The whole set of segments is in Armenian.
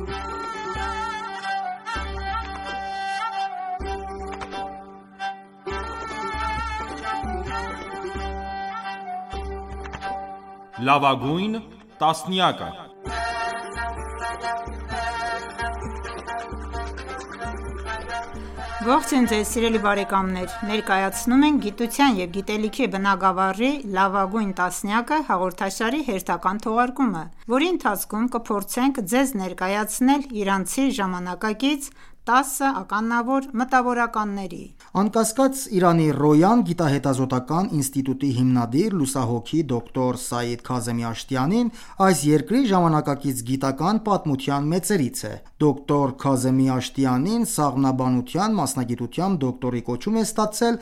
Լավագույն տասնյակը։ Ողջույն ձեզ սիրելի բարեկամներ, ներկայացնում ենք գիտության և գիտելիքի բնագավառի լավագույն տասնյակը հաղորդաշարի հերթական թողարկումը, որի ընթացքում կփորձենք ձեզ ներկայացնել իրանցի ժամանակակից 10 ականավոր մտավորականների։ Անկասկած, Իրանի Ռոյան գիտահետազոտական ինստիտուտի հիմնադիր լուսահոգի դոկտոր Սայիդ Քազեմի Աշտյանին այս երկրի ժամանակակից գիտական պատմության մեծերից է։ Դոկտոր Քազեմի Աշտյանին սաղմնաբանության մասնագիտությամբ դոկտորի կոչում է ստացել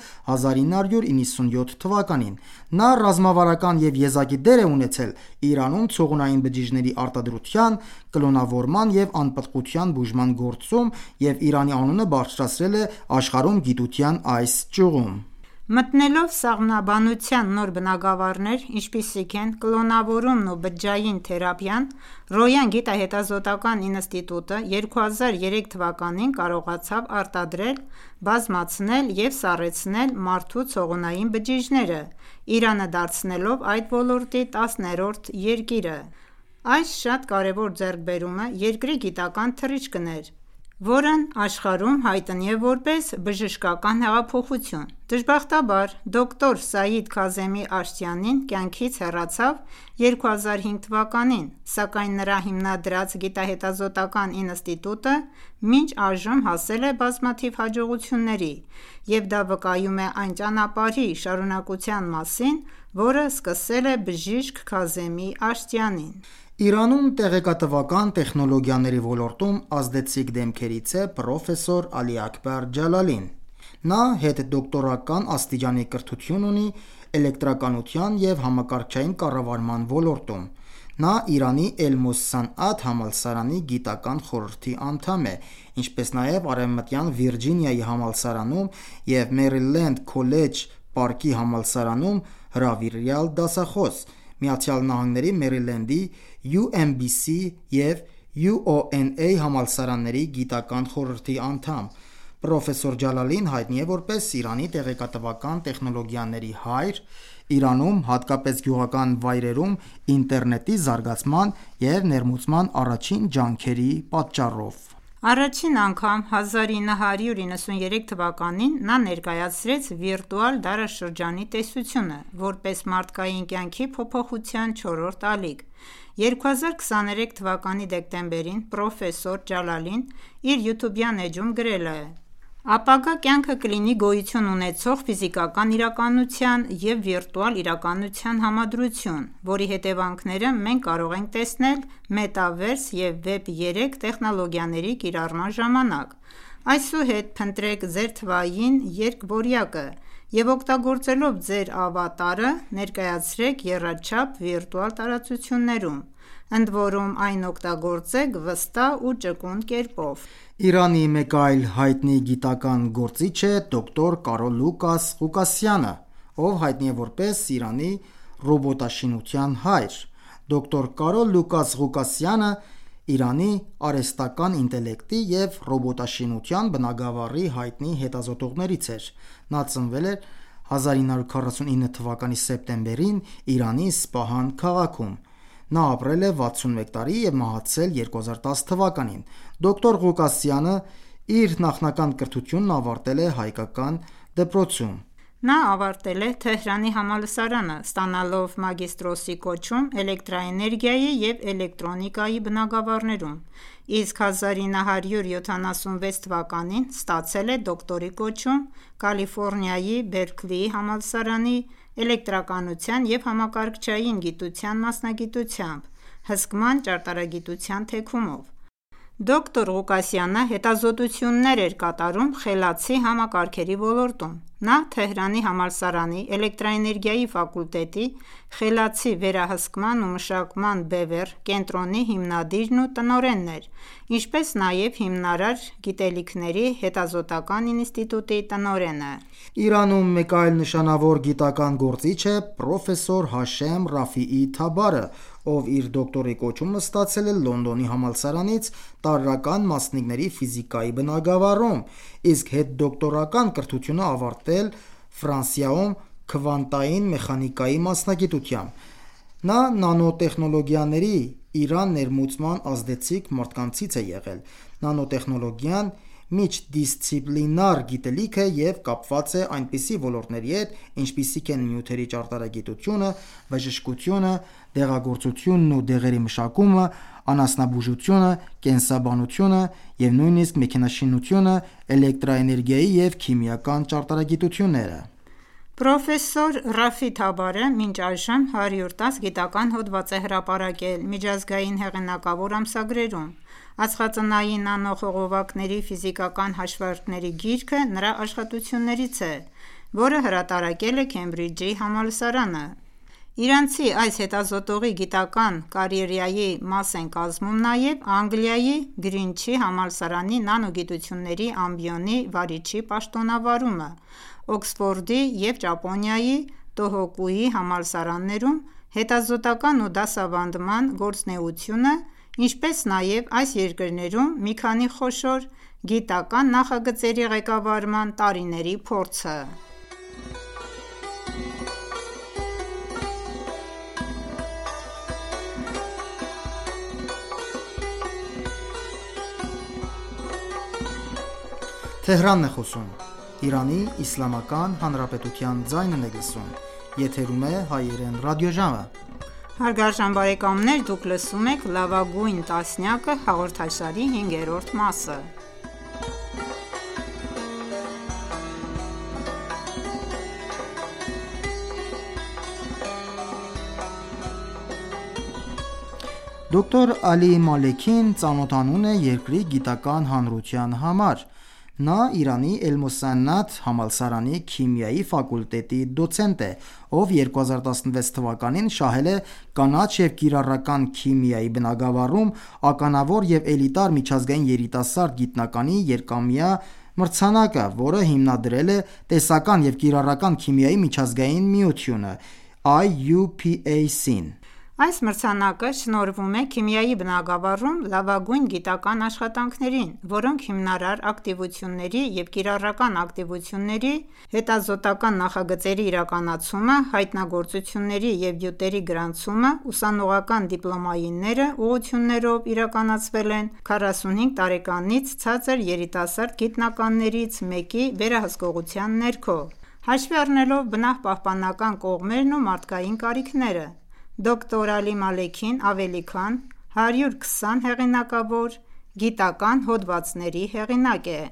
1997 թվականին։ Նա ռազմավարական և եզակի դեր է ունեցել Իրանում ցողունային բջիջների արտադրության, կլոնավորման և անպտղության բուժման գործում և Իրանի անունը բարձրացրել է աշխարհում գիտության այս ճյուղում։ Մտնելով սաղմնաբանության նոր բնագավառներ, ինչպիսիք են կլոնավորումն ու բջջային թերապիան, Ռոյան գիտահետազոտական ինստիտուտը 2003 թվականին կարողացավ արտադրել, բազմացնել և սառեցնել մարդու ցողունային բջիջները, Իրանը դարձնելով այդ ոլորտի 10-րդ երկիրը։ Այս շատ կարևոր ձեռքբերումը երկրի գիտական թռիչքն էր, որն աշխարհում հայտնի է որպես բժշկական հեղափոխություն։ Դժբախտաբար, դոկտոր Սայիդ Քազեմի Աշտյանին կյանքից հեռացավ 2005 թվականին, սակայն նրա հիմնադրած գիտահետազոտական ինստիտուտը մինչ այժմ հասել է բազմաթիվ հաջողությունների, և դա վկայում է այն ճանապարհի շարունակության մասին, որը սկսել է բժիշկ Քազեմի Աշտյանին։ Իրանում տեղեկատվական տեխնոլոգիաների ոլորտում ազդեցիկ դեմքերից է պրոֆեսոր Ալի Աքբար Ջալալին։ Նա հետդոկտորական աստիճանի կրթություն ունի էլեկտրականության և համակարգչային կառավարման ոլորտում։ Նա Իրանի Էլ-Մոսսանաթ համալսարանի գիտական խորհրդի անդամ է, ինչպես նաև Արևմտյան Վիրջինիայի համալսարանում և Մերիլենդ Քոլեջ Պարկի համալսարանում հրավիրյալ դասախոս, ԱՄՆ-ի Մերիլենդի UMBC և UONA համալսարանների գիտական խորհրդի անդամ։ Պրոֆեսոր Ջալալին հայտնի է որպես Իրանի տեղեկատվական տեխնոլոգիաների հայր, Իրանում, հատկապես գյուղական վայրերում, ինտերնետի զարգացման և ներմուծման առաջին ջանքերի պատճառով։ Առաջին անգամ 1993 թվականին նա ներկայացրեց վիրտուալ դարաշրջանի տեսությունը, որպես մարդկային կյանքի փոփոխության չորրորդ ալիք։ 2023 թվականի դեկտեմբերին պրոֆեսոր Ջալալին իր յութուբյան էջում գրել է. «Ապագա կյանքը կլինի գոյություն ունեցող ֆիզիկական իրականության և վիրտուալ իրականության համադրություն, որի հետևանքները մենք կարող ենք տեսնել Մետավերս և Վեբ 3 տեխնոլոգիաների կիրառման ժամանակ։ Այսուհետ փնտրեք ձեր թվային երկվորյակը և օգտագործելով ձեր ավատարը, ներկայացրեք եռաչափ վիրտուալ տարածություններում, ընդորում այն օգտագործեք վստահ ու ճկուն կերպով»։ Իրանի մեկ այլ հայտնի գիտական գործիչ է դոկտոր Կարոլ Լուկաս Ղուկասյանը, ով հայտնի է որպես Իրանի ռոբոտաշինության հայր։ Դոկտոր Կարոլ Լուկաս Ղուկասյանը Իրանի արհեստական ինտելեկտի և ռոբոտաշինության բնագավառի հայտնի հետազոտողներից էր։ Նա ծնվել է 1949 թվականի սեպտեմբերին Իրանի Սպահան քաղաքում։ Նա ապրել է 61 տարի և մահացել 2010 թվականին։ Դոկտոր Ղուկասյանը իր նախնական կրթությունն ավարտել է Հայկական դպրոցում։ Նա ավարտել է Թեհրանի համալսարանը, ստանալով մագիստրոսի կոչում էլեկտրաէներգիայի և էլեկտրոնիկայի բնագավառներում, իսկ 1976 թվականին ստացել է դոկտորի կոչում Կալիֆորնիայի Բերքլիի համալսարանի էլեկտրականության և համակարգչային գիտության մասնագիտությամբ հսկման ճարտարագիտության թեքումով։ Դոկտոր Ղուկասյանը հետազոտություններ էր կատարում խելացի համակարգերի ոլորտում։ Նա Թեհրանի համալսարանի էլեկտրաէներգիայի ֆակուլտետի խելացի վերահսկման ու մշակման բևեռ կենտրոնի հիմնադիրն ու տնօրենն էր, ինչպես նաև հիմնարար գիտելիքների հետազոտական ինստիտուտի տնօրենը։ Իրանում մեկ այլ նշանավոր գիտական գործիչ է պրոֆեսոր Հաշեմ Ռաֆիի Թաբարը, ով իր դոկտորի կոչումը ստացել է Լոնդոնի համալսարանից տարրական մասնիկների ֆիզիկայի բնագավառում, իսկ հետդոկտորական կրթությունը ավարտել Ֆրանսիայում քվանտային մեխանիկայի մասնագիտությամբ։ Նա նանոտեխնոլոգիաների Իրան ներմուծման ազդեցիկ մարդկանցից է եղել։ Նանոտեխնոլոգիան միջդիսցիպլինար գիտելիք է և կապված է այնպիսի ոլորտների հետ, ինչպիսիք են նյութերի ճարտարագիտությունը, բժշկությունը, դեղագործությունն ու դեղերի մշակումը, անասնաբուժությունը, կենսաբանությունը և նույնիսկ մեքենաշինությունը, էլեկտրաէներգիայի և քիմիական ճարտարագիտությունները։ Պրոֆեսոր Ռաֆի Թաբարը մինչ այժմ 110 գիտական հոդված է հրապարակել միջազգային հեղինակավոր ամսագրերում։ Ածխածնային նանոխողովակների ֆիզիկական հաշվարկների գիրքը նրա աշխատություններից է, որը հրատարակել է Քեմբրիջի համալսարանը։ Իրանցի այս հետազոտողի գիտական կարիերայի մաս են կազմում նաև Անգլիայի Գրինչի համալսարանի նանոգիտությունների ամբիոնի վարիչի պաշտոնավարումը, Օքսֆորդի և Ճապոնիայի Տոհոկուի համալսարաններում հետազոտական ու դասավանդման գործունեությունը, ինչպես նաև այս երկրներում մի քանի խոշոր գիտական նախագծերի ղեկավարման տարիների փորձը։ Դոկտոր Ալի Մալեքին ծանոթանուն է երկրի գիտական հանրության համար։ Նա Իրանի Էլմոսաննաթ համալսարանի քիմիայի ֆակուլտետի դոցենտ է, ով 2016 թվականին շահել է կանաչ և կիրառական քիմիայի բնագավառում ականավոր և էլիտար միջազգային երիտասարդ գիտնականի երկամյա մրցանակը, որը հիմնադրել է տեսական և կիրառական քիմիայի միջազգային միությունը IUPAC-ին։ Այս մրցանակը շնորհվում է քիմիայի բնագավառում լավագույն գիտական աշխատանքներին, որոնք հիմնարար ակտիվությունների և կիրառական ակտիվությունների, հետազոտական նախագծերի իրականացումը, հայտնագործությունների և գյուտերի գրանցումը, ուսանողական դիպլոմայինները ուղղություններով իրականացվել են 45 տարեկանից ցածր երիտասարդ գիտնականներից մեկի վերահսկողության ներքո։ Հաշվի առնելով բնապահպանական կողմերն ու մարդկային կարիքները, դոկտոր Ալի Մալեքին ավելի քան 120 հեղինակավոր գիտական հոդվածների հեղինակ է։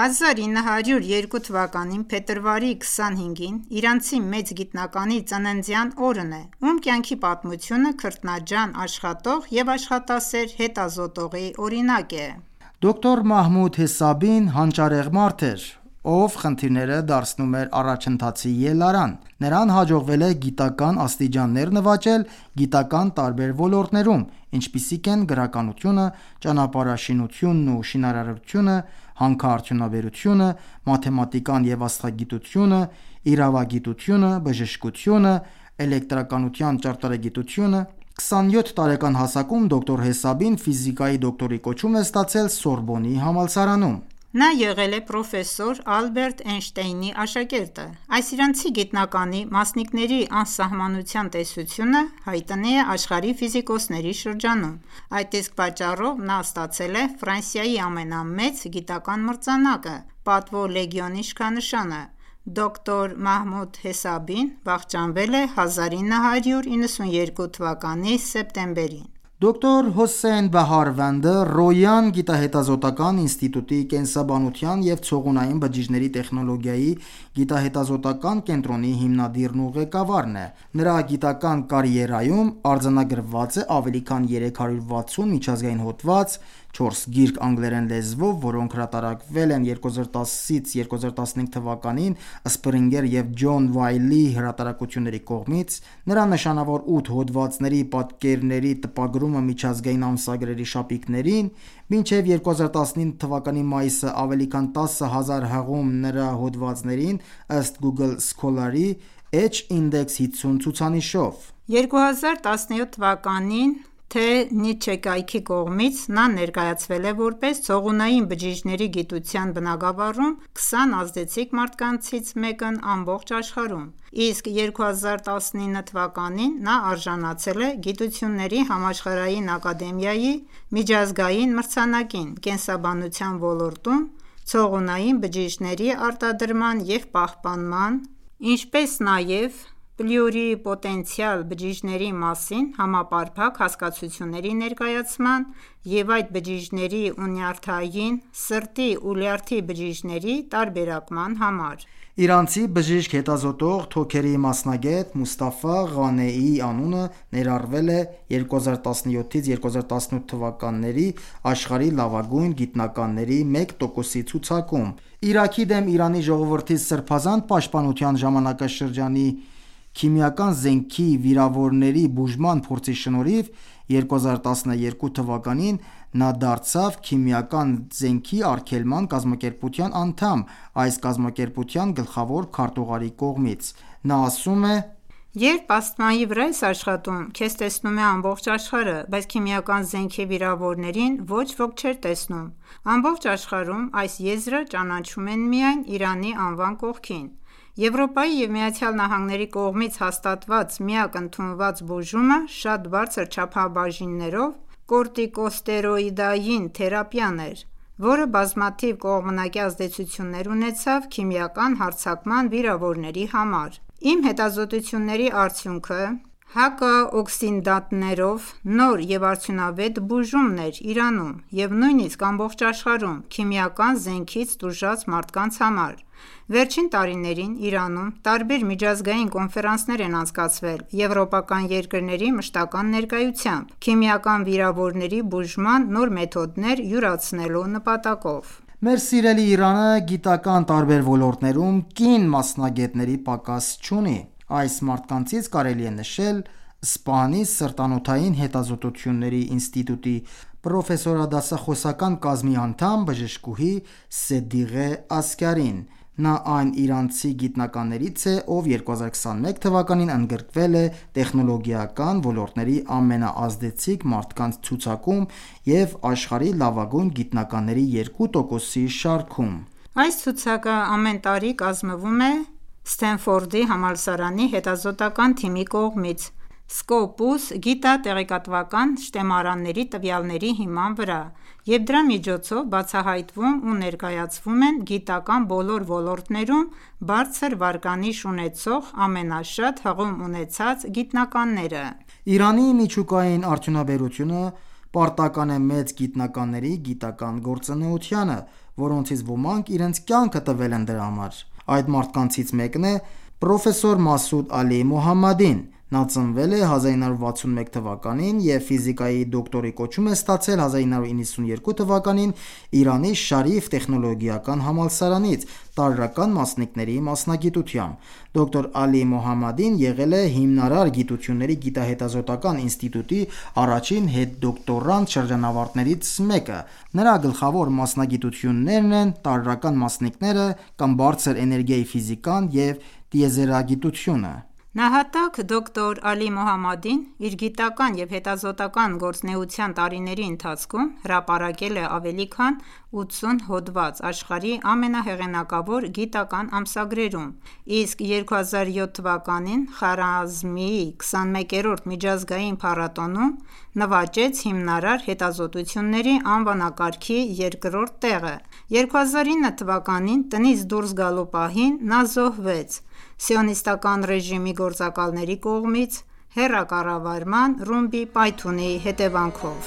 1902 թվականին փետրվարի 25-ին իրանցի մեծ գիտնականի ծննդյան օրն է, ում կյանքի պատմությունը քրտնաջան աշխատող և աշխատասեր հետազոտողի օրինակ է։ Դոկտոր Մահմուդ Հեսաբին հանճարեղ մարդ էր, ով խնդիրները դարձնում էր առաջընթացի ելարան։ Նրան հաջողվել է գիտական աստիճաններ նվաճել գիտական տարբեր ոլորտներում, ինչպիսիք են գրականությունը, ճանապարհաշինությունն ու շինարարությունը, հանքարդյունաբերությունը, մաթեմատիկան և աստղագիտությունը, իրավագիտությունը, բժշկությունը, էլեկտրականության ճարտարագիտությունը։ 27 տարեկան հասակում դոկտոր Հեսաբին ֆիզիկայի դոկտորի կոչում է ստացել Սորբոնի համալսարանում։ Նա եղել է պրոֆեսոր Ալբերտ Էյնշտեյնի աշակերտը։ Այս իրանցի գիտնականի մասնիկների անսահմանության տեսությունը հայտնի է աշխարհի ֆիզիկոսների շրջանում։ Այդ իսկ պատճառով նա ստացել է Ֆրանսիայի ամենամեծ գիտական մրցանակը՝ Պատվո լեգիոնի իշխանանշանը։ Դոկտոր Մահմուդ Հեսաբին վախճանվել է 1992 թվականի սեպտեմբերին։ Դոկտոր Հոսեյն Բահարվանդը Ռոյան գիտահետազոտական ինստիտուտի կենսաբանության և ցողունային բջիջների տեխնոլոգիայի գիտահետազոտական կենտրոնի հիմնադիրն ու ղեկավարն է։ Նրա գիտական կարիերայում արձանագրված է ավելի քան 360 միջազգային հոդված, 4 գիրք անգլերեն լեզվով, որոնք հրատարակվել են 2010-ից 2015 թվականին Սպրինգեր և Ջոն Վայլի հրատարակությունների կողմից։ Նրա նշանավոր 8 հոդվածների պատկերների տպագրումը միջազգային ամսագրերի շապիկներին, մինչև 2019 թվականի մայիսը ավելի քան 10,000 հղում նրա հոդվածներին ըստ Google Scholar-ի, H-index 50 ցուցանիշով։ 2017 թվականին թե Նիչե կայքի կողմից նա ներկայացվել է որպես ցողունային բջիջների գիտության բնագավառում 20 ազդեցիկ մարդկանցից մեկն ամբողջ աշխարհում, իսկ 2019 թվականին նա արժանացել է Գիտությունների համաշխարհային ակադեմիայի միջազգային մրցանակին կենսաբանության ոլորտում ցողունային բջիջների արտադրման և պահպանման, ինչպես նաև պլյուրիպոտենցիալ բջիջների մասին համապարփակ հասկացությունների ներկայացման և այդ բջիջների ու նյարդային, սրտի ու լյարդի բջիջների տարբերակման համար։ Իրանցի բժիշկ հետազոտող թոքերի մասնագետ Մուստաֆա Ղանեիի անունը ներառվել է 2017-2018 թվականների աշխարհի լավագույն գիտնականների 1%-ի ցուցակում։ Իրաքի դեմ Իրանի ժողովրդի սրբազան պաշտպանության ժամանակաշրջանի քիմիական զենքի վիրավորների բուժման փորձի շնորհիվ 2012 թվականին նա դարձավ Քիմիական զենքի արգելման կազմակերպության անդամ այս կազմակերպության գլխավոր քարտուղարի կողմից։ Նա ասում է. «Երբ աստմայի վրա ես աշխատում, քեզ տեսնում է ամբողջ աշխարհը, բայց քիմիական զենքի վիրավորներին ոչ ոք չէր տեսնում։ Ամբողջ աշխարհում այս եզրը ճանաչում են միայն Իրանի անվան կողքին։ Եվրոպայի և ԱՄՆ-ի կողմից հաստատված միակ ընդունված բուժումը շատ բարձր չափաբաժիններով կորտիկոստերոիդային թերապիան էր, որը բազմաթիվ կողմնակի ազդեցություններ ունեցավ քիմիական հարձակման վիրավորների համար։ Իմ հետազոտությունների արդյունքը հակաօքսիդանտներով նոր և արդյունավետ բուժումն էր Իրանում և նույնիսկ ամբողջ աշխարհում քիմիական զենքից տուժած մարդկանց համար։ Վերջին տարիներին Իրանում տարբեր միջազգային կոնֆերանսներ են անցկացվել եվրոպական երկրների մշտական ներկայությամբ՝ քիմիական վիրավորների բուժման նոր մեթոդներ յուրացնելու նպատակով։ Մեր սիրելի Իրանը գիտական տարբեր ոլորտներում կին մասնագետների պակաս չունի։ Այս մարդկանցից կարելի է նշել Սպահանի սրտանոթային հետազոտությունների ինստիտուտի պրոֆեսորադասախոսական կազմի անդամ բժշկուհի Սեդիղե Ասգարին։ Նա այն իրանցի գիտնականներից է, ով 2021 թվականին ընդգրկվել է տեխնոլոգիական ոլորտների ամենաազդեցիկ մարդկանց ցուցակում և աշխարհի լավագույն գիտնականների 2%-ի շարքում։ Այս ցուցակը ամեն տարի կազմվում է Սթենֆորդի համալսարանի հետազոտական թիմի կողմից Scopus գիտատեղեկատվական շտեմարանների տվյալների հիման վրա, և դրա միջոցով բացահայտվում ու ներկայացվում են գիտական բոլոր ոլորտներում բարձր վարկանիշ ունեցող ամենաշատ հղում ունեցած գիտնականները։ Իրանի միջուկային արդյունաբերությունը պարտական է մեծ գիտնականների գիտական գործունեությանը, որոնցից ոմանք իրենց կյանքը տվել են դրա համար։ Այդ մարդկանցից մեկն է պրոֆեսոր Մասուդ Ալի Մոհամմադին։ Նա ծնվել է 1961 թվականին և ֆիզիկայի դոկտորի կոչում է ստացել 1992 թվականին Իրանի Շարիֆ տեխնոլոգիական համալսարանից տարրական մասնիկների մասնագիտությամբ։ Դոկտոր Ալի Մոհամմադին եղել է հիմնարար գիտությունների գիտահետազոտական ինստիտուտի առաջին հետդոկտորանտ շրջանավարտներից մեկը։ Նրա գլխավոր մասնագիտություններն են տարրական մասնիկները կամ բարձր էներգիայի ֆիզիկան և տիեզերագիտությունը։ Նահատակ դոկտոր Ալի Մոհամմադին իր գիտական և հետազոտական գործունեության տարիների ընթացքում հրապարակել է ավելի քան 80 հոդված աշխարհի ամենահեղինակավոր գիտական ամսագրերում, իսկ 2007 թվականին Խարազմիի 21-րդ միջազգային փառատոնում նվաճեց հիմնարար հետազոտությունների անվանակարգի երկրորդ տեղը։ 2009 թվականին տնից դուրս գալու պահին նա զոհվեց Սիոնիստական ռեժիմի գործակալների կողմից հեռակառավարման ռումբի պայթյունի հետևանքով։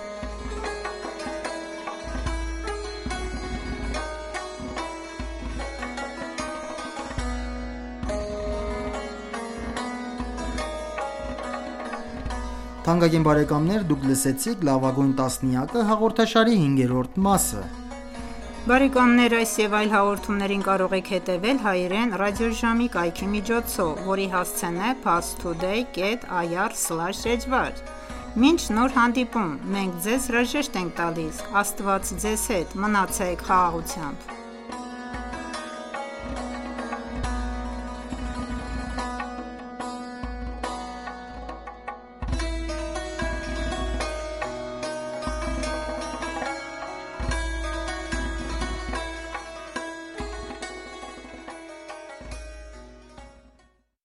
Թանկագին բարեկամներ, դուք լսեցիք «Լավագույն տասնյակը» հաղորդաշարի 5-րդ մասը։ Բարեկամներ, այս և այլ հաղորդումներին կարող եք հետևել հայերեն ռադիոժամի կայքի միջոցով, որի հասցեն է parstoday.ir/hy: Մինչ նոր հանդիպում, մենք ձեզ հրաժեշտ ենք տալիս: Աստված ձեզ հետ, մնացեք խաղաղությամբ: